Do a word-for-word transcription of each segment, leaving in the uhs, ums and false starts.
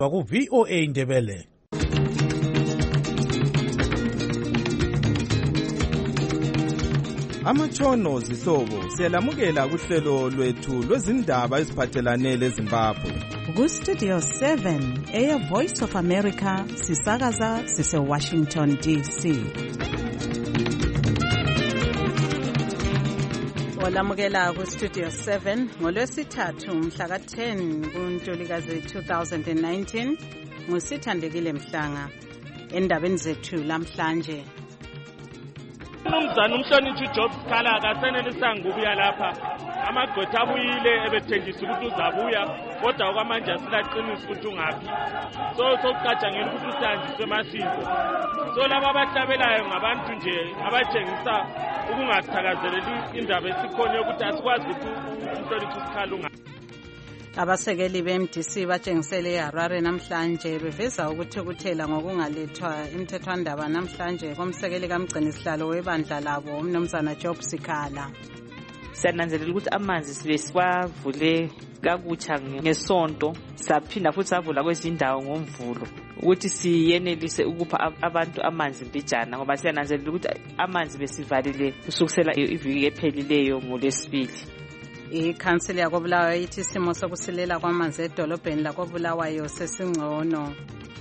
ku V O A Ndebele. Amatshono zihlobo siyalamukela kuhlelo lwethu lwezindaba eziphathelane leZimbabwe. Ku Studio seven eya Voice of America sisakaza sise Washington D C. Olamukela ku Studio seven ngolwesithathu mhla ka ten kuNtulikazi two thousand nineteen ngusithandekile Mhlanga endabeni zethu lamhlanje. Umnumzana umhlonitshi Job Sikhala akasenelisanga ukuya lapha. Amagqwetha abuyile ebethengisa ukuthi uzabuya kodwa okwamanje asilaqinisa ukuthi ungaphi. So sokucatshangela ukuthi usanjiswe emasiko. So laba abahlabelayo ngabantu nje abatshengisa ukungathakazeleli indaba esikhona ukuthi asikwazi ukuthi umhlonitshi Sikhala unga. Abasekeli be-M D C batshengisele eHarare namhlanje beveza ukuthukuthela ngokungalethwa imthethwandaba namhlanje komsekeli kaMgcinisihlalo webandla labo umnumzana Job Sikhala. Siyananzelela ukuthi amanzi sibe siwavule kakutsha ngesonto saphinda futhi savula kwezindawo ngomvulo ukuthi siyenelise ukupha abantu amanzi mbijana ngoba siyananzelela ukuthi amanzi besivalile kusukisela iviki ephelileyo ngolesibili. Ikhansili yakoBulawayo ithi isimo sokusilela kwamanzi edolobheni lakoBulawayo sesingcono.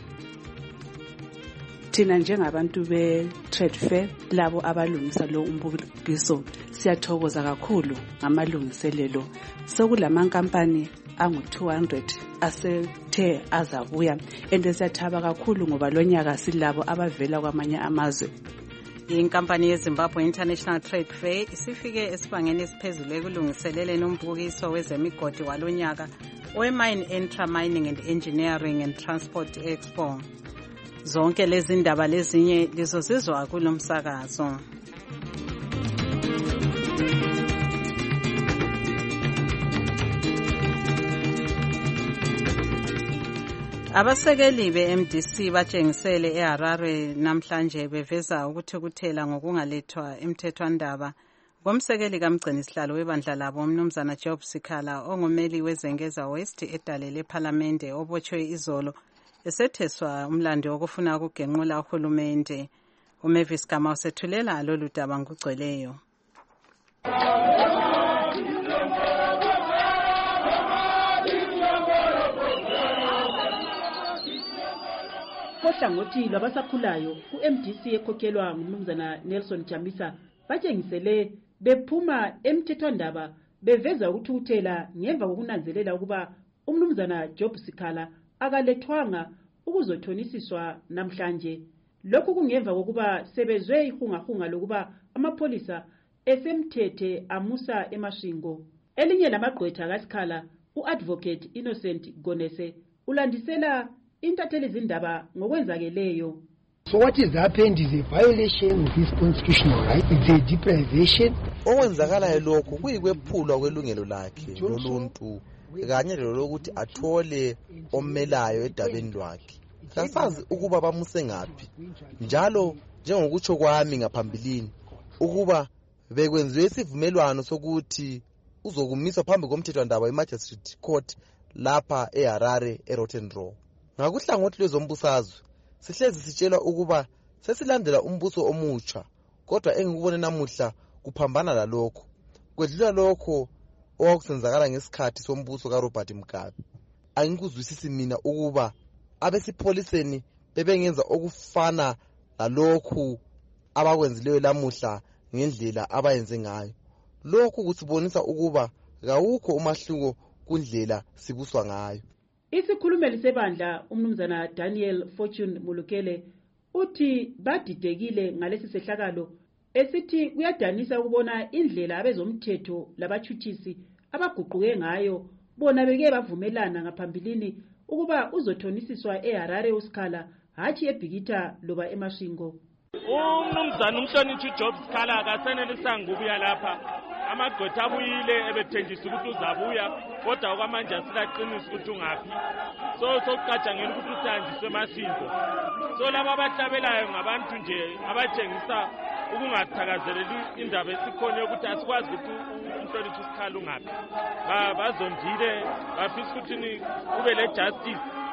Thina njengabantu be-Trade Fair labo abalungisa lo umbukiso siyathokoza kakhulu ngamalungiselelo. Sokulamankampani angu two hundred asethe azabuya ende siyathaba kakhulu ngoba lonyaka silabo abavela kwamanye amazwe. Inkampani yeZimbabwe International Trade Fair isifike esibangeni esiphezulu ekulungiseleleni umbukiso wezemigodi walonyaka we-Mine Intra Mining and Engineering and Transport Expo. Zonke lezi ndaba lezinye lizozizwa kulomsakazo. Abasekeli be-M D C batshengisele eHarare namhlanje beveza ukuthukuthela ngokungalethwa imthethwandaba komsekeli kaMgcinisihlalo webandla labo umnumzana Job Sikhala ongumeli weZengeza West edale leParlamente obotshwe izolo esetheswa umlando wokufuna ukugenqula uhulumende. uMavis Gama usethulela lolu daba ngugcweleyo. Kohlangothi lwabasakhulayo ku-M D C ekhokhelwa ngumnumzana Nelson Chamisa batshengisele bephuma emthethwandaba beveza ukuthukuthela ngemva kokunanzelela ukuba umnumzana Job Sikhala akalethwanga ukuzothonisiswa namhlanje. Lokhu kungemva kokuba sebezwe ihungahunga lokuba amapolisa esemthethe amusa emashingo. Elinye lamagqwetha kaSikhala u-Advocate Innocent Gonese ulandisela intatheli zindaba ngokwenzakeleyo. So what is happened is a violation of his constitutional right. It's a deprivation. Okwenzakalayo lokho kuyikwephulwa kwelungelo lakhe loluntu kanye lokuthi athole omelayo edabeni lwakhe. Kasazi ukuba bamuse ngaphi. Njalo njengokutsho kwami ngaphambilini ukuba bekwenziwe isivumelwano sokuthi uzokumiswa phambi komthethwandaba eMagistrate Court lapha eHarare eRotten Row. Ngakuhlangothi lwezombusazwe sihlezi sitshela ukuba sesilandela umbuso omutsha kodwa engikubone namuhla kuphambana lalokho kwedlula lokho owakusenzakala ngesikhathi sombuso kaRobert Mugabe. Angikuzwisisi mina ukuba abesipholiseni bebengenza okufana lalokhu abakwenzileyo lamuhla ngendlela abayenze ngayo. Lokhu kusibonisa ukuba kawukho umahluko kundlela sibuswa ngayo. Isikhulumeli sebandla umnumzana Daniel Fortune Mulukele uthi badidekile ngalesi sehlakalo esithi kuyadanisa ukubona indlela abezomthetho labachuchisi abaguquke ngayo bona beke bavumelana ngaphambilini ukuba uzothonisiswa eHarare uSikhala hathi eBhikita loba eMashingo. Umnumzana umhlonitshi Job Sikhala akasenelisanga ukuya lapha. Amagqwetha abuyile ebethengisa ukuthi uzabuya kodwa okwamanje asilaqinisa ukuthi ungaphi. So sokucatshangela ukuthi usanjiswe emasiko. So laba abahlabelayo ngabantu nje abatshengisa ukungathakazeleli indaba esikhona ukuthi asikwazi ukuthi umhlonitshi Sikhala ungaphi. Bazondile bafisa ukuthi kube le justice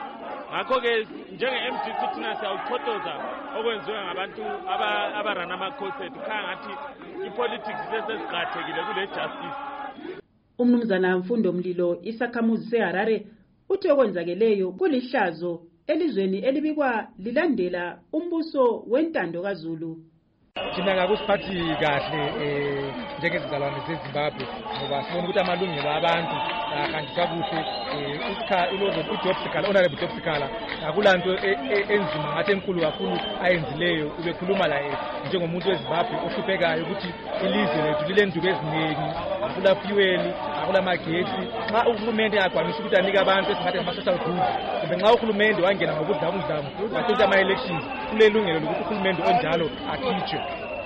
ngakho-ke njenge-M D C thina siyawuchothoza okwenziwe ngabantu abarana ama-concert khaya ngathi i-politics sesesiqakathekile kule justice. Umnumzana Mfundo Mlilo isakhamuzi seHarare uthi okwenzakeleyo kulihlazo elizweni elibikwa lilandela umbuso wentando kaZulu. Thina ngakusiphathi kahle eh njengezizalwane zeZimbabwe ngoba sibona ukuthi amalungelo abantu ahanjiswa kuhle isikha ilozo uJob Sikhala honorable Job Sikhala akulanto enzima ngathi enkulu kakhulu ayenzileyo ubekhuluma la njengomuntu weZimbabwe ohluphekayo ukuthi ilizwe lethu lilenduku eziningi akula fuel akula magetsi xa uhulumende akwanisa ukuthi anike abantu esingathi ama-social goods kumbe nxa uhulumende wangena ngokudlamudlamu ngathi ama-elections kulelungelo lokuthi uhulumende onjalo akhitshwe.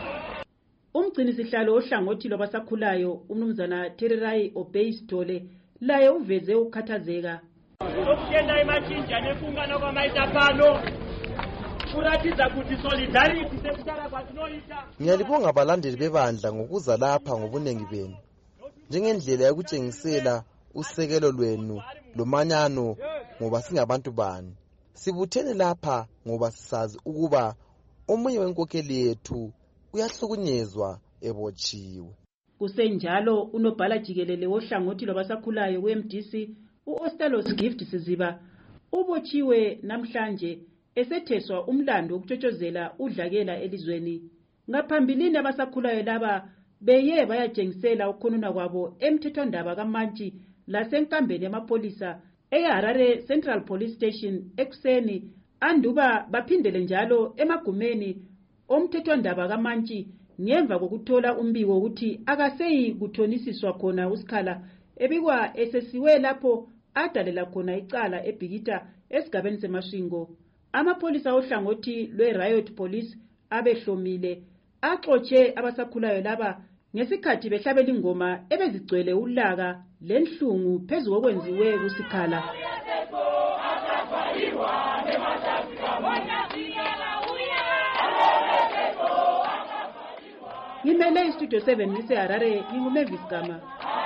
Umgcini sihlalo ohlangothi lwabasakhulayo umnumzana Thererai Obey Sithole laye uveze ukukhathazeka. Okuyenda imathinja nefungana kwamaitapano kuratidza kuti solidarity sekutara kwatinoita. Ngiyalibonga abalandeli bebandla ngokuza lapha ngobunengi benu njengendlela yokutshengisela usekelo lwenu lomanyano ngoba singabantu bani. Sibuthene lapha ngoba sisazi ukuba omunye wenkokheli yethu uyahlukunyezwa ebotshiwe. Kusenjalo unobhala jikelele wohlangothi lwabasakhulayo we-M D C uOstalos Gift Siziba ubotshiwe namhlanje esetheswa umlando ukutshotshozela udlakela elizweni. Ngaphambilini abasakhulayo laba beye bayatshengisela ukukhonona kwabo emthethwandaba kaMantshi lasenkambeni yamapolisa eHarare Central Police Station ekuseni anduba baphindele njalo emagumeni omthethwandaba kaMantshi ngemva kokuthola umbiko ukuthi akaseyi kuthonisiswa khona uSikhala ebikwa esesiwe lapho adalela khona icala eBhikita esigabeni seMashingo. Amapolisa ohlangothi lwe-Riot Police abehlomile axotshe abasakhulayo laba ngesikhathi behlabela ingoma ebezigcwele ulaka lenhlungu phezu kokwenziwe kuSikhala. Ngimele istudio seven ngiseHarare nginguMavis Gama.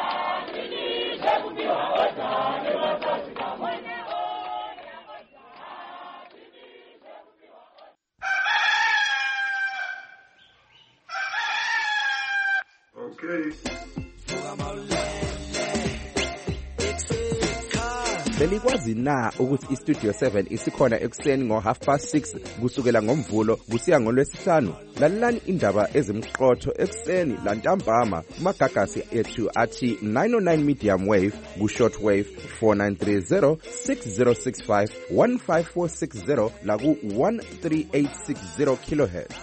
Okay. Belikwazi na ukuthi iStudio seven isikhona ekuseni ngo half past six kusukela ngomvulo kusiya ngolwesihlanu. Lalelani indaba ezimqotho ekuseni lantambama kumagagasi ethu athi nine oh nine medium wave ku short wave four nine three zero six zero six five one five four six zero la ku one three eight six zero kilohertz.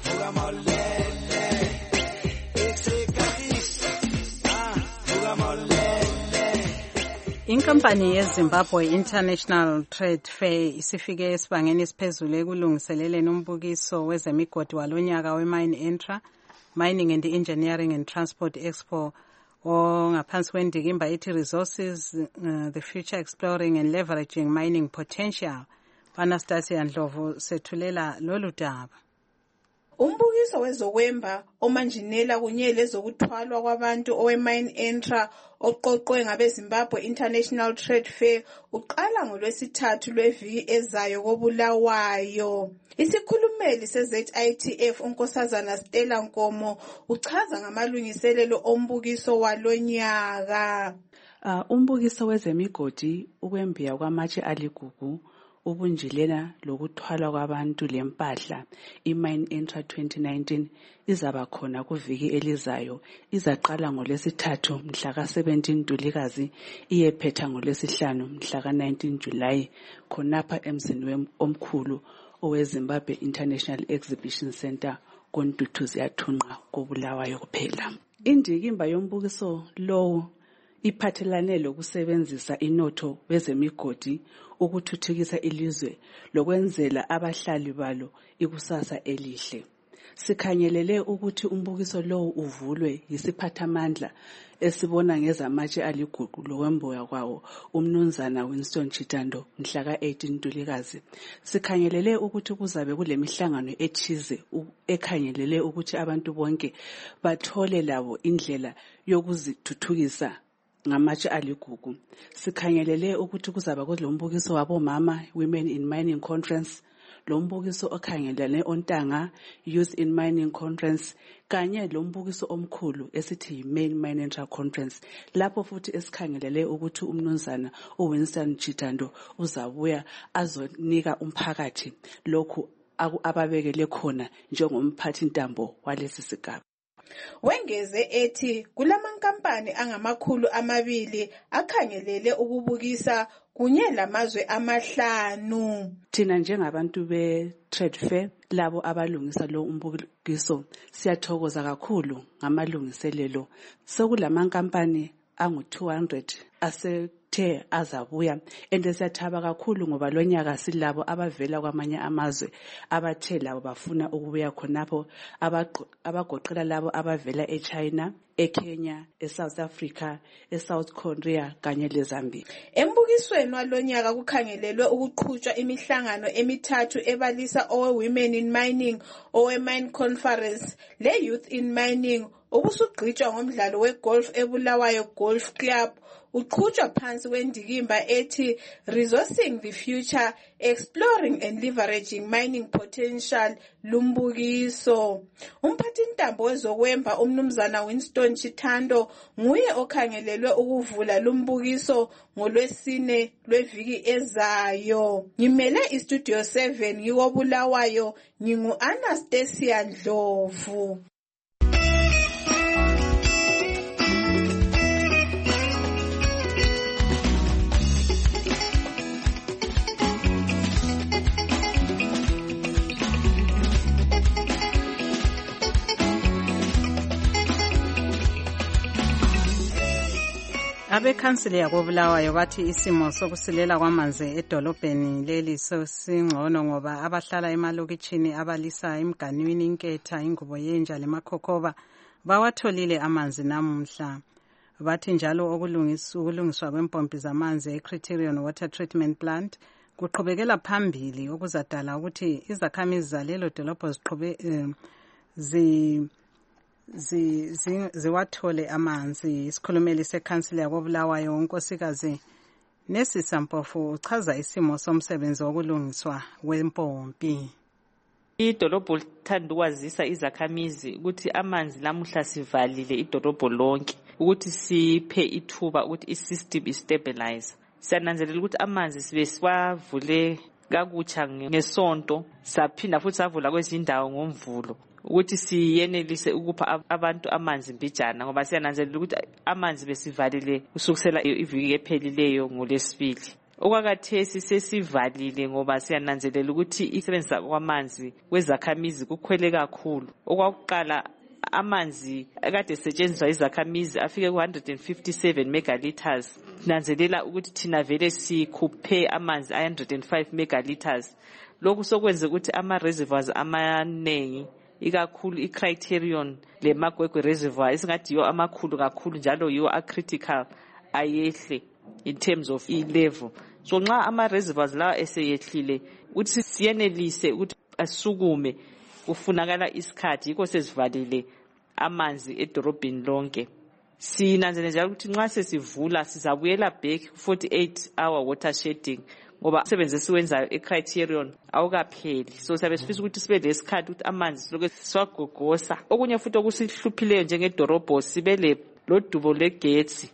Inkampani yeZimbabwe International Trade Fair isifike esibangeni esiphezulu ekulungiseleleni umbukiso wezemigodi walonyaka weMine Intra Mining and Engineering and Transport Expo ongaphansi kwendikimba ethi Resources, uh, the Future Exploring and Leveraging Mining Potential. Anastasia Ndlovu sethulela lolu daba. Umbukiso wezokwemba omanjinela kunye lezokuthwalwa kwabantu oweMine Intra oqoqwe ngabeZimbabwe International Trade Fair uqala ngolwesithathu lweviki ezayo koBulawayo. Isikhulumeli se-Z I T F unkosazana Stella Nkomo uchaza ngamalungiselelo ombukiso walonyaka. Uh, umbukiso wezemigodi ukwembiya kwamatshe aligugu ubunjilela lokuthwala kwabantu lempahla iMine Intra twenty nineteen izaba khona kuviki elizayo izaqala ngolwesithathu mhla ka seventeen Ntulikazi iyephetha ngolwesihlanu mhla ka nineteen July khonapha emzini omkhulu oweZimbabwe International Exhibition Center koNtuthuzi yathunqa koBulawayo kuphela. Indikimba yombukiso lowo iphathelane lokusebenzisa inotho wezemigodi ukuthuthukisa ilizwe lokwenzela abahlali balo ikusasa elihle. Sikhangelele ukuthi umbukiso lowo uvulwe yisiphathamandla esibona ngezamatshe aligugu lokwemboya kwawo umnumzana Winston Chitando mhla ka eighteen Ntulikazi. Sikhangelele ukuthi kuzabe kulemihlangano ethize ekhangelele ukuthi abantu bonke bathole labo indlela yokuzithuthukisa ngamatshe aligugu. Sikhangelele ukuthi kuzaba kulombukiso wabomama Women in Mining Conference, lo mbukiso okhangelane ontanga Youth in Mining Conference, kanye lo mbukiso omkhulu esithi Main Mine Conference, lapho futhi esikhangelele ukuthi umnumzana uWinston Chitando uzabuya azonika umphakathi lokhu ababekele khona njengomphathi ntambo walesi sigaba. Wengeze ethi kulamankampani angamakhulu amabili akhangelele ukubukisa kunye lamazwe amahlanu. Thina njengabantu be trade fair labo abalungisa lo umbukiso siyathokoza kakhulu ngamalungiselelo. Sekulamankampani angu two hundred asethe azabuya, ende siyathaba kakhulu ngoba lonyaka silabo abavela kwamanye amazwe abathe labo bafuna ukubuya khonapho, abagoqela labo abavela eChina, eKenya, eSouth Africa, eSouth Korea kanye leZambia. Embukisweni walonyaka kukhangelelwe ukuqhutshwa imihlangano emithathu ebalisa owe Women in Mining, owe Mine Conference le Youth in Mining, obusugqitshwa ngomdlalo wegolf eBulawayo Golf Club. Uqhutshwa phansi kwendikimba ethi Resourcing the Future, Exploring and Leveraging Mining Potential lumbukiso. Umphathi ntambo wezokwemba umnumzana Winston Chitando nguye okhangelelwe ukuvula lumbukiso ngolwesine lweviki ezayo. Ngimele iStudio seven yiwo Bulawayo, ngingu Anastasia Ndlovu. Abekhansili yakobulawayo bathi isimo sokusilela kwamanzi edolobheni leli singcono ngoba abahlala emalokitshini abalisa imganwini, inketha, ingubo yenja lemakhokhoba bawatholile amanzi namuhla. Bathi njalo ukulungiswa kwempompi zamanzi eCriterion Water Treatment Plant kuqhubekela phambili okuzadala ukuthi izakhamizi zalelo dolobho ziqhube zi ziwathole amanzi. Isikhulumeli sekhansila yakobulawayo unkosikazi Nesisa Mpofu uchaza isimo somsebenzi wokulungiswa kwempompi. Idolobho lithanda ukwazisa izakhamizi ukuthi amanzi lamuhla sivalile idolobho lonke ukuthi siphe ithuba ukuthi isystem istabilize. Siyananzelela ukuthi amanzi sibe siwavule kakutsha ngesonto, saphinda futhi savula kwezindawo ngomvulo ukuthi siyenelise ukupha abantu amanzi mbijana, ngoba siyananzelela ukuthi amanzi besivalile kusukisela iviki ephelileyo ngolesibili. Okwakathesi sesivalile ngoba siyananzelela ukuthi isebenzisa kwamanzi kwezakhamizi kukhwele kakhulu. Okwakuqala amanzi akade setshenziswa izakhamizi afike ku one hundred fifty-seven megaliters. Nanzelela ukuthi thina vele sikhuphe amanzi a one hundred five megaliters. Lokhu sokwenza ukuthi ama reservoirs amanengi ikakhulu iCriterion le Magwegwe reservoir esingathi yo amakhulu kakhulu njalo yo a critical ayehle in terms of e level. So nxa ama reservoirs lawa eseyehlile ukuthi siyenelise ukuthi asukume kufunakala isikhathi, yikho sesivalile amanzi edorobheni lonke. Sinanzelela njalo ukuthi nxa sesivula sizabuyela back forty-eight hour water shedding ngoba umsebenzi siwenzayo eCriterion awukapheli. So siyabe sifisa ukuthi sibe lesikhathi ukuthi amanzi siloke siwagogosa. Okunye futhi okusihluphileyo njengedorobho sibe lodubo legetsi.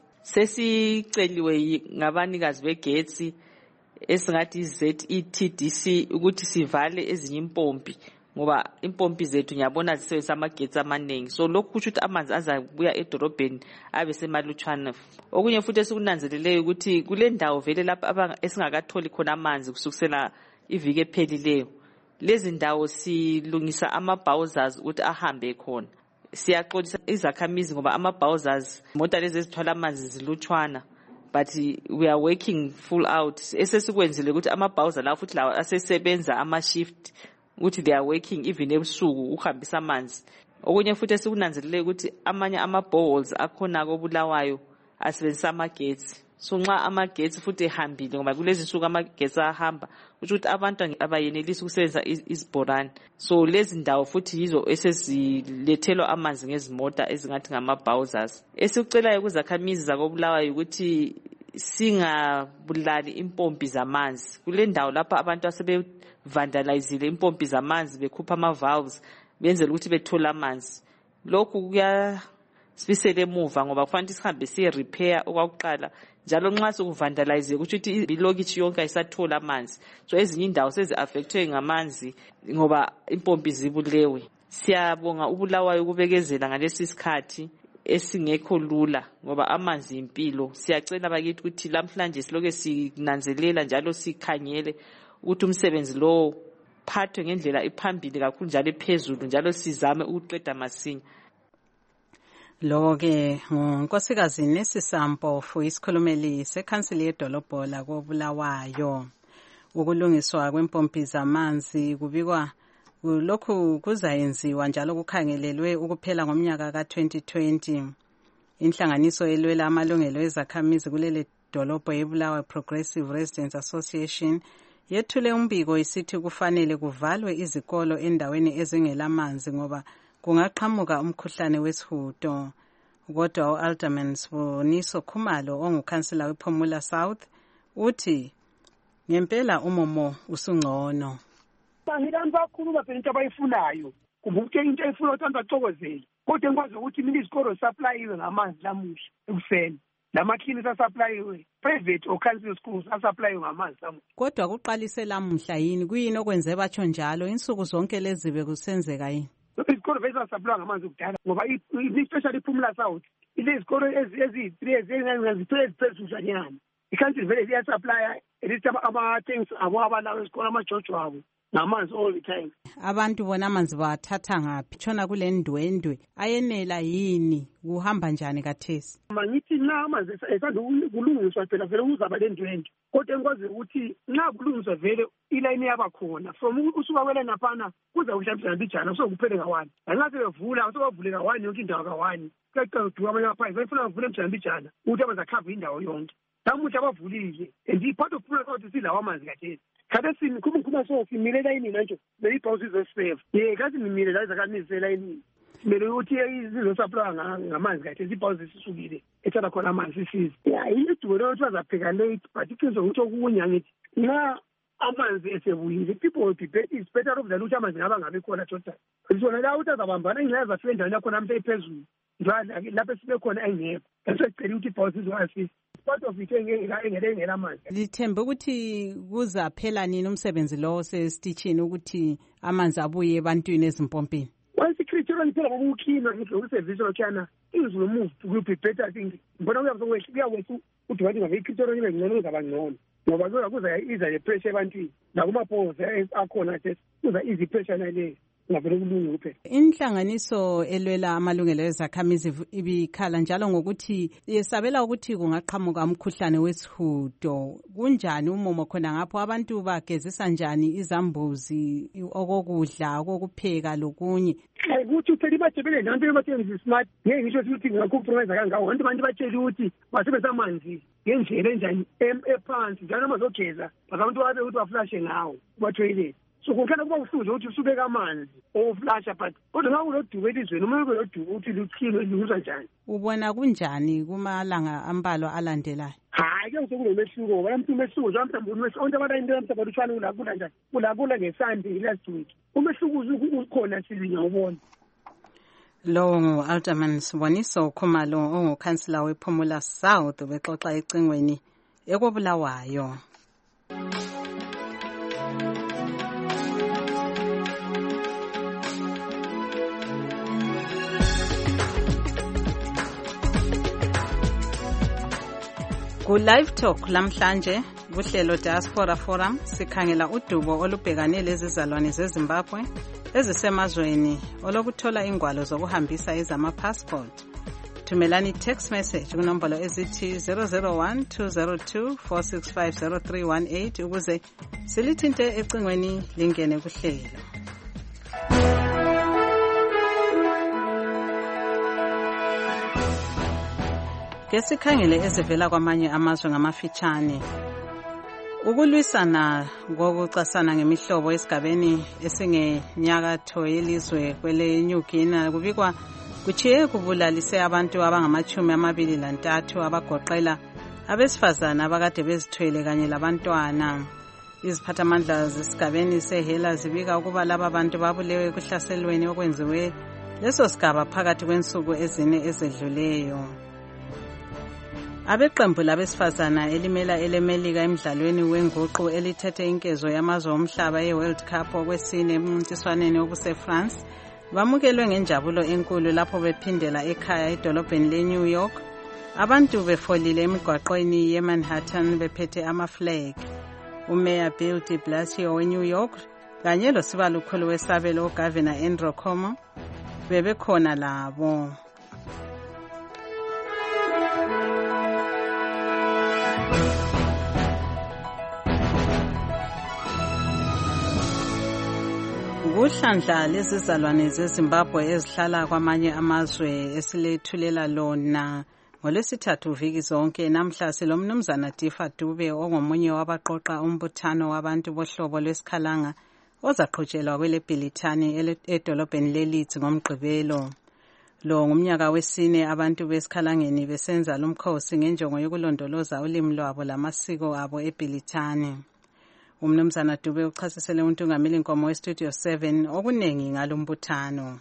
Sesiceliwe ngabanikazi begetsi esingathi Z E T D C ukuthi sivale ezinye impompi ngoba impompi zethu ngiyabona zisebenzisa amagetsi amaningi. So lokhu kusho ukuthi amanzi azabuya edorobheni abe semalutshwana. Okunye futhi esikunanzeleleyo ukuthi kule ndawo vele lapha esingakatholi khona amanzi kusukisela iviki ephelileyo, lezi ndawo silungisa ama-bowsers ukuthi ahambe khona. Siyaxolisa izakhamizi ngoba ama-bowsers imota lezi ezithwala amanzi zilutshwana, but we are working full out. Esesikwenzile ukuthi ama-bowser lawo futhi lawo asesebenza ama-shift ukuthi they are working even ebusuku ukuhambisa amanzi. Okunye futhi esikunanzelele ukuthi amanye ama-boreholes akhona kobulawayo asebenzisa amagetsi. so nxa amagetsi futhi ehambile ngoba kulezi nsuku amagetsi ahamba kusho ukuthi abantu abayenelisi ukusebenza izibhorane so lezi ndawo futhi yizo esezilethelwa amanzi ngezimota ezingathi ngama-bowsers. Esikucelayo kuzakhamizi zakobulawayo ukuthi singabulali impompi zamanzi. Kule ndawo lapha abantu asebevandalizile impompi zamanzi bekhupha ama-valves benzela ukuthi bethole amanzi. Lokhu kuyasibisela emuva ngoba kufanele sihambe siye repair okwakuqala njalo nxa sokuvandalize kusho ukuthi ilokitshi yonke ayisathola amanzi. So ezinye indawo sezi-affectwe ngamanzi ngoba impompi zibulewe. Siyabonga uBulawayo ukubekezela ngalesi sikhathi esingekho lula ngoba amanzi impilo. Siyacela bakithi ukuthi lamhlanje siloke sinanzelela njalo sikhangele ukuthi umsebenzi lo phathwe ngendlela ephambili kakhulu njalo ephezulu njalo sizame ukuqeda masinya. Lo ke ngunkosikazi Nesisampofu isikhulumeli sekhansili yedolobho lakoBulawayo. Ukulungiswa kwempompi zamanzi kubikwa lokhu kuzayenziwa njalo kukhangelelwe ukuphela ngomnyaka ka twenty twenty. Inhlanganiso elwela amalungelo ezakhamizi kuleli dolobho yeBulawayo Progressive Residents Association yethule umbiko isithi kufanele kuvalwe izikolo endaweni ezingelamanzi ngoba kungaqhamuka umkhuhlane wesihudo. Kodwa u-Alderman Siboniso Khumalo ongukhansila wePhumula South uthi ngempela umomo usungcono. Bangilantu bakhuluma phela into abayifunayo kumbuke into efuna ukuthi bacokozele kodwa ngikwazi ukuthi mina izikolo supply ngamanzi lamuhla ekuseni lamakhini supply private or council schools supply ngamanzi lamuhla. Kodwa kuqalise lamuhla yini kuyini okwenze batsho njalo insuku zonke lezi bekusenzeka yini? Izikolo veza supply ngamanzi kudala ngoba especially Phumula South izikolo ezi-three ezingazithola eziphezulu nyana i-council vele iya supply elithi ama-things abo abalawo esikolo amajojo abo namanzi all the time. Abantu bona amanzi bathatha ngaphi tshona kule ndwendwe ayenela yini kuhamba njani kathesi? Mangithi na amanzi esanda kulungiswa phela vele uzaba le ndwendwe kodwa engikwazi ukuthi nxa kulungiswa vele ilayini yaba khona from usuka kwele naphana kuza kuhlamhlanje bijana sokuphele ka-one lanxa sebevula sobavule ka-one yonke indawo ka-one kuyaqala kuduka amanye amaphayipi befuna bavule mjana bijana ukuthi amanzi akhava indawo yonke namuhla bavulile and i-part of Phumula South silawo amanzi kathesi. Khathesi khumkhuma so simile elayinini nje beyibhawusi izosiseva ye kathi nimile la izakhamizi elayinini kumele ukuthi izosaplwa ngamanzi kathesi ibhawusi sisukile ethatha khona amanzi sisize ya idubo ukuthi bazapheka late but iqiniso ukuthi okunye angithi na amanzi esebuyile people will be better it's better off than ukuthi amanzi ngaba ngabe khona total sona la ukuthi azabambana engeke zafika endaweni yakhona mntu ephezulu lapho sibe khona engekho esecela ukuthi ibhawusi izoasisa part of it engela amanzi. Lithembe ukuthi kuzaphela nini umsebenzi lo sesitishini ukuthi amanzi abuye ebantwini ezimpompini? Wasicriterion phela ngokukhina ngisho ukusevisa lokhana izulu move will be better I think. Mbona kuyazokwehla kuyawethu ukuthi wathi ngabe icriterion ibe ngcono uzaba ngcono ngoba kuza kuza iza le pressure ebantwini nakumaphoza akhona nje kuza easy pressure nale ngavele kulunge kuphela. Inhlanganiso elwela amalungelo ezakhamizi ibikhala njalo ngokuthi yesabela ukuthi kungaqhamuka umkhuhlane wesihudo. Kunjani umomo khona ngapho abantu bagezisa njani izambuzi okokudla okokupheka lokunye? Ukuthi phela bathebele nanto bathengisa smart ngeke ngisho ukuthi ngakuphromisa kangawo abantu abantu batshela ukuthi basebenzisa amanzi ngendlela enjani ephansi njalo bazogeza abantu babe ukuthi baflashe ngawo kuba-toilet. So kukhona kuba uhluje ukuthi usubeka amanzi oflasha but kodwa ngawo lodubo elizweni uma ube lodubo ukuthi lukhilo lungizwa njani? Ubona kunjani kumalanga ambalwa alandelayo? Hayi ke sokunomehluko ngoba lamthi umehluko nje mhlawumbe umehluko onke abantu into mhlawumbe luthwana ulakula njani ulakula ngesande last week umehluko ukhona silinya ubona. Lo ngu-Alderman Siboniso Khumalo ongukhansila wePhumula South bexoxa ecingweni ekobulawayo. Ku live talk lamhlanje kuhlelo Diaspora Forum sikhangela udubo olubhekane lezizalwane zeZimbabwe ezisemazweni olokuthola ingwalo zokuhambisa ezama passport. Thumelani text message kunombolo ezithi zero zero one two zero two four six five zero three one eight ukuze silithinte ecingweni lingene kuhlelo. Ngesikhangele ezivela kwamanye amazwe ngamafitshane. Ukulwisana ngokucasana ngemihlobo esigabeni esingenyakatho yelizwe kwele New Guinea kubikwa kuchiye kubulalise abantu abangamachumi amabili lantathu abagoqela abesifazana abakade bezithwele kanye labantwana. Iziphathamandla zesigabeni sehela zibika ukuba laba bantu babulewe kuhlaselweni okwenziwe leso sigaba phakathi kwensuku ezine ezedluleyo. Abeqembu labesifazana elimela elemelika emidlalweni wenguqu elithethe inkezo yamazwe omhlaba ye-World Cup okwesine emncintiswaneni obuse-France bamukelwe ngenjabulo enkulu lapho bephindela ekhaya edolobheni le-New York, abantu befolile emigwaqweni ye-Manhattan bephethe ama-flag. Umeya Bill de Blasio we-New York kanye losibalukhulu wesabelo uGavana Andrew Cuomo bebekhona labo. Ukuhlandla lezizalwane zeZimbabwe ezihlala kwamanye amazwe esilethulela lona ngolwesithathu viki zonke namhla silomnumzana Difa Dube ongomunye wabaqoqa umbuthano wabantu bohlobo lwesikhalanga ozaqhutshelwa kwele Bhilithani edolobheni leLeeds ngomgqibelo. Lo ngumnyaka wesine abantu besikhalangeni besenza lumkhosi ngenjongo yokulondoloza ulimi lwabo lamasiko abo eBhilithani. Umnumzana Dube uchasisele untungameli nkomo weStudio seven okunengi ngalombuthano.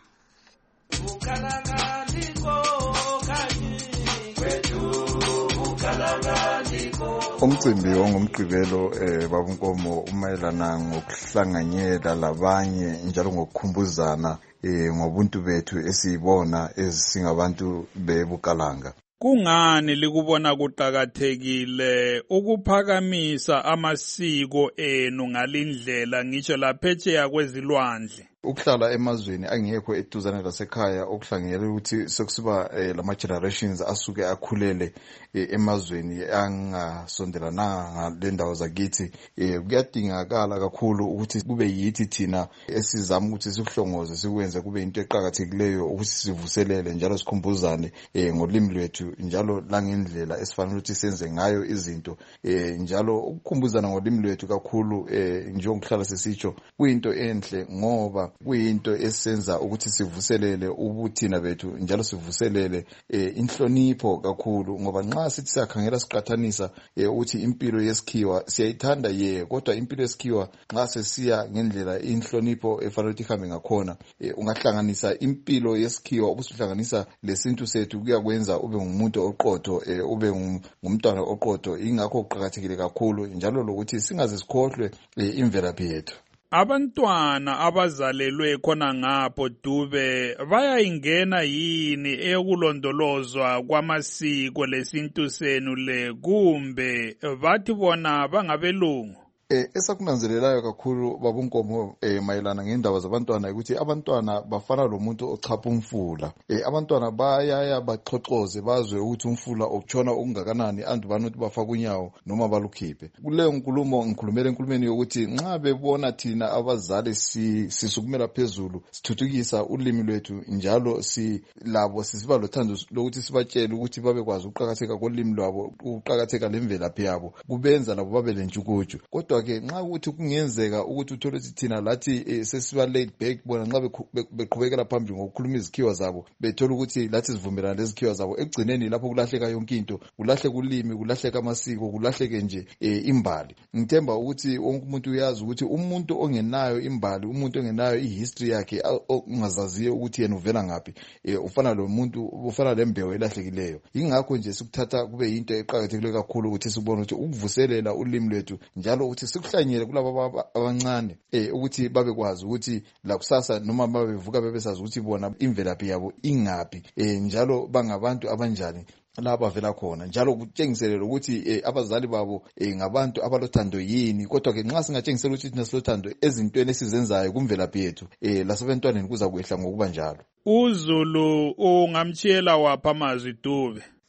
Umcimbi ongumgqibelo eh babunkomo umayelana ngokuhlanganyela labanye njalo ngokukhumbuzana eh ngobuntu bethu esibona esingabantu bebukalanga. Kungani likubona kuqakathekile ukuphakamisa amasiko enu ngalindlela ngisho laphetsheya kwezilwandle? Ukuhlala emazweni angekho eduzane lasekhaya okuhlanganyela ukuthi sekusiba eh, lama generations asuke akhulele eh, emazweni angasondelananga ngalendawo zakithi eh, kuyadingakala kakhulu ukuthi kube yithi thina esizama ukuthi sihlongoze sikwenze kube into eqhakathekileyo ukuthi sivuselele njalo sikhumbuzane eh, ngolimi lwethu njalo langendlela esifanele ukuthi senze ngayo izinto eh, njalo ukukhumbuzana ngolimi lwethu kakhulu eh, njengokuhlala sesitsho kuyinto enhle ngoba kuyinto esenza ukuthi sivuselele ubuthina bethu njalo sivuselele eh, inhlonipho kakhulu ngoba nxa sithi siyakhangela siqathanisa eh, ukuthi impilo yesikhiwa siyayithanda ye kodwa impilo yesikhiwa nxa sesiya ngendlela inhlonipho efanele ukuthi ihambe ngakhona eh, ungahlanganisa impilo yesikhiwa ubusuhlanganisa lesintu sethu kuyakwenza ube ngumuntu oqotho eh, ube ngumntwana oqotho ingakho kuqakathekile kakhulu njalo lokuthi singaze sikhohlwe eh, imvelaphi yethu. Abantwana abazalelwe khona ngapho Dube bayayingena yini eyokulondolozwa kwamasiko lesintu senu le kumbe bathi bona bangabelungu? Eh esakunanzelelayo kakhulu babunkomo eh mayelana ngendaba zabantwana ukuthi abantwana bafana lomuntu ochapha umfula. Eh abantwana bayaya baxoxoze bazwe ukuthi umfula okutshona okungakanani andu banothi bafa kunyawo noma balukhiphe. Kuleyo nkulumo ngikhulumela enkulumeni yokuthi nxa bebona thina abazali si sisukumela phezulu sithuthukisa ulimi lwethu njalo si labo sisiba lothando lokuthi sibatshele ukuthi babekwazi ukuqhakatheka kolimi lwabo ukuqhakatheka lemvelaphi yabo kubenza labo babe lentshukutshu. Kodwa ke nxa ukuthi kungenzeka ukuthi uthole ukuthi thina lathi e, sesiba laid back bona nxa beqhubekela phambili ngokukhuluma izikhiwa zabo bethola ukuthi lathi sivumelana lezikhiwa zabo egcineni lapho kulahleka yonke into kulahleka ulimi kulahleka amasiko kulahleke nje e, imbali. Ngithemba ukuthi wonke umuntu uyazi ukuthi umuntu ongenayo imbali umuntu ongenayo ihistory yakhe ungazaziyo ukuthi yena uvela ngaphi e, ufana lo muntu ufana lembewu elahlekileyo. Ingakho nje sikuthatha kube into eqhakathekile kakhulu ukuthi sibone ukuthi ukuvuselela ulimi lwethu njalo ukuthi sikuhlanyele kulabo abancane eh ukuthi babekwazi ukuthi la kusasa noma babevuka bebesazi ukuthi bona imvelaphi yabo ingapi eh njalo bangabantu abanjani laba vela khona njalo kutshengiselele ukuthi eh, abazali babo eh, ngabantu abalothando yini kodwa ke nxa singatshengisela ukuthi thina silothando ezintweni esizenzayo kumvelaphi yethu eh lasebantwaneni kuza kwehla ngokuba njalo. uZulu ungamtshela wapha amazwi Dube?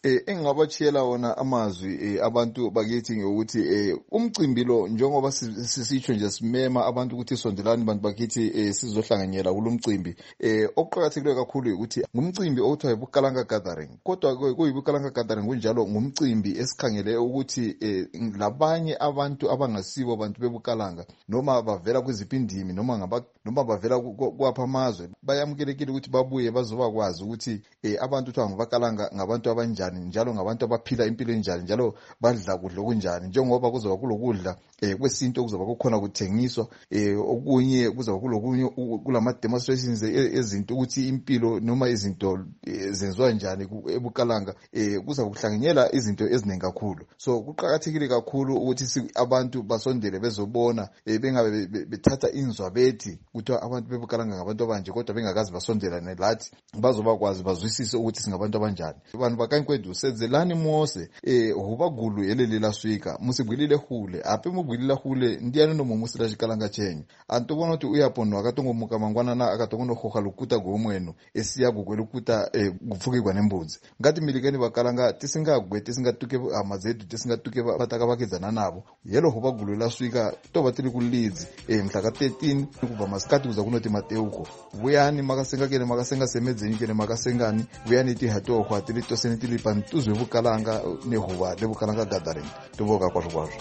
eh engingabachiyela wona amazwi eh, abantu bakithi ngokuthi eh umcimbi lo njengoba sisitsho nje simema abantu ukuthi sondelani bantu bakithi eh, sizohlanganyela kulomcimbi eh okuqhakathekile kakhulu ukuthi ngumcimbi okuthiwa yibukalanga gathering kodwa kuyibukalanga gathering kunjalo ngumcimbi esikhangele ukuthi eh, labanye abantu abangasibo abantu bebukalanga noma bavela kwizipindimi noma ngaba noma bavela kwapha amazwe bayamukelekile ukuthi babuye bazoba kwazi ukuthi eh, abantu kuthiwa ngabakalanga ngabantu abanjani njalo ngabantu abaphila impilo enjani njalo badla kudla okunjani njengoba kuzoba kulokudla eh, kwesinto kuzoba kukhona kuthengiswa eh, okunye kuzoba kulokunye kulama demonstrations ezinto ukuthi impilo noma izinto eh, zenziwa njani ebukalanga eh, kuza kuhlanganyela izinto eziningi kakhulu so kuqhakathekile kakhulu ukuthi abantu basondele bezobona eh, bengabe bethatha inzwa bethi ukuthi abantu bebukalanga ngabantu abanje kodwa bengakazi basondela nelathi bazoba kwazi bazwisise ukuthi singabantu abanjani abantu bakankwedu senzelani mose eh hubagulu elele laswika musibwilile hule ape mubwilila hule ndiyana no mumusila xikalanga chenye antobona ukuthi uyaponwa akatongomuka mangwana na akatongono khoga lukuta gomwenu esiya gukwelukuta eh gupfukirwa nembuzi ngati milikeni bakalanga tisingagwe tisingatuke amazedu tisingatuke bataka bakedzana nabo yelo hubagulu laswika toba tili kulidzi eh mhlaka thirteen kuva masikati kuza kunoti mateuko vuyani makasenga kene makasenga semedzeni kene makasengani vuyani ti hatohwa tili toseni tili pantuzwe bukalanga nehuva lebukalanga gathering toboka kwasho kwasho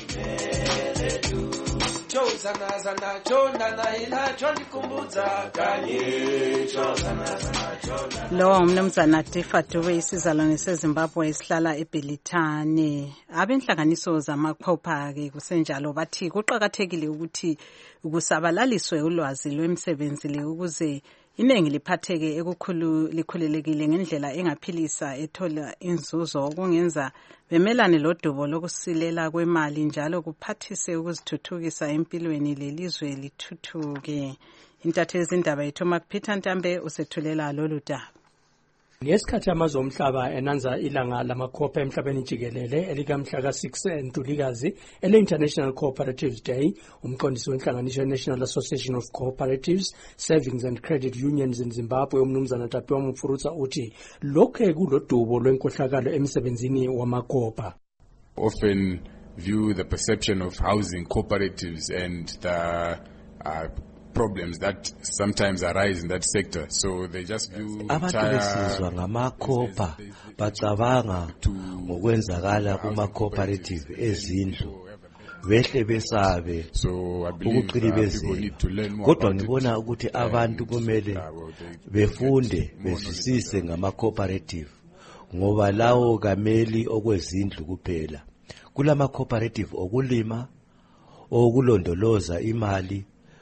chozana zana chona na ila chondikumbudza kanye chozana zana chona lo umnumzana Tifa Dube isizalwane seZimbabwe esihlala eBelitane abenhlanganiso zamakhopha ke kusenjalo bathi kuqhakathekile ukuthi ukusabalaliswe ulwazi lwemisebenzi le ukuze iningi liphatheke ekukhulu likhulelekile ngendlela engaphilisa ethola inzuzo okungenza bemelane lodubo lokusilela kwemali njalo kuphathise ukuzithuthukisa empilweni lelizwe lithuthuke. Intatheli indaba yethu Peter Ntambe usethulela lolu daba. Ngesikhathi amazwe omhlaba enanza ilanga lamakhopha emhlabeni jikelele elikamhla ka six Ntulikazi ele International Cooperatives Day, umqondisi wenhlanganiso National Association of Cooperatives, Savings and Credit Unions in Zimbabwe umnumzana Tapiwa Mufurutsa uthi lokho kulodubo lwenkohlakalo emsebenzini wamakhopha. Often view the perception of housing cooperatives and the uh, problems that sometimes arise in that sector, so they just view abantu besizwa ngamakhopha bacabanga ngokwenzakala kuma cooperative ezindlu behle besabe ukuqilibezela kodwa ngibona ukuthi abantu kumele befunde bezwisise ngama cooperative ngoba lawo kameli okwezindlu kuphela kulama cooperative okulima okulondoloza imali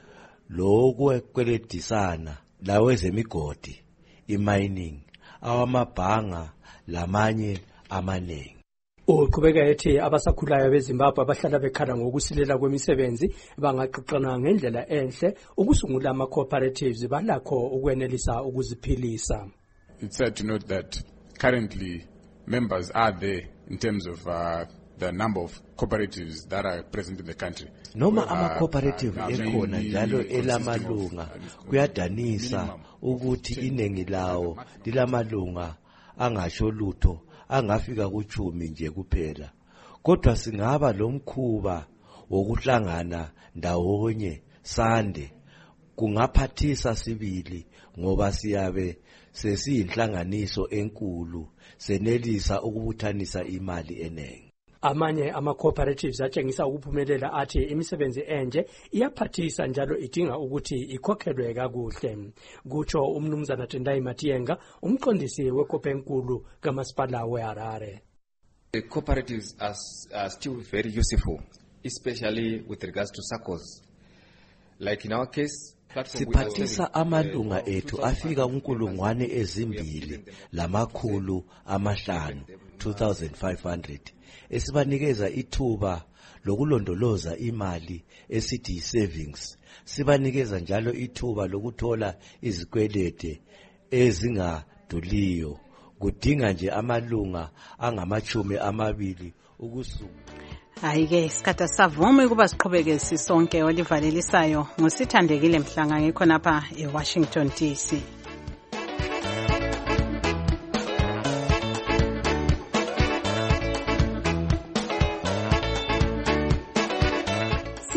lokwekwedisana lawezemigodi imining awamabhanga lamanye amanengi. Uqhubeka ethi abasakhulayo beZimbabwe abahlala bekhala ngokusilela kwemisebenzi bangaxoxana ngendlela enhle ukusungula ama cooperatives balakho ukwenelisa ukuziphilisa. It's sad to note that currently members are there in terms of uh, the number of cooperatives that are present in the country. Noma ama cooperative ekhona njalo elamalunga kuyadanisa ukuthi inengi lawo lilamalunga angasho lutho angafika kuchumi nje kuphela kodwa singaba lomkhuba wokuhlangana ndawonye sande kungaphathisa sibili ngoba siyabe sesiyinhlanganiso enkulu senelisa ukubuthanisa imali enengi. Amanye ama cooperatives atshengisa ukuphumelela athi imisebenzi enje iyaphathisa njalo idinga ukuthi ikhokhelwe kakuhle. Kutsho umnumzana Tendai Matienga umqondisi wekhopha enkulu kaMasipala weHarare. The cooperatives are, are still very useful, especially with regards to SACCOs. Like in our case, siphathisa amalunga ethu afika unkulungwane ezimbili lamakhulu amahlanu two thousand five hundred esibanikeza ithuba lokulondoloza imali esithi savings sibanikeza njalo ithuba lokuthola izikwelede ezingaduliyo kudinga nje amalunga angamachumi amabili ukusuka. Hayi-ke isikhathi savuma ukuba siqhubeke sisonke olivalelisayo ngosithandekile Mhlanga ngikhonapha eWashington D C.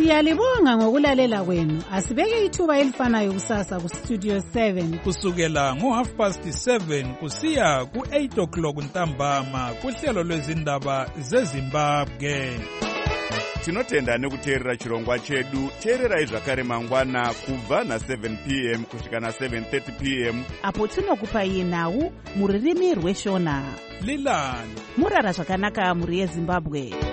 Siyalibonga ngokulalela kwenu. Asibeke ithuba elifanayo kusasa ku Studio seven kusukela ngo half past seven kusiya ku eight o'clock ntambama kuhlelo lwezindaba zeZimbabwe. Tinotenda nekuteerera chirongwa chedu. Teererai zvakare mangwana kubva na seven p m kusvika na seven thirty p m apo tinokupai nhau muririmi rweshona. Lilani murara zvakanaka muri yeZimbabwe.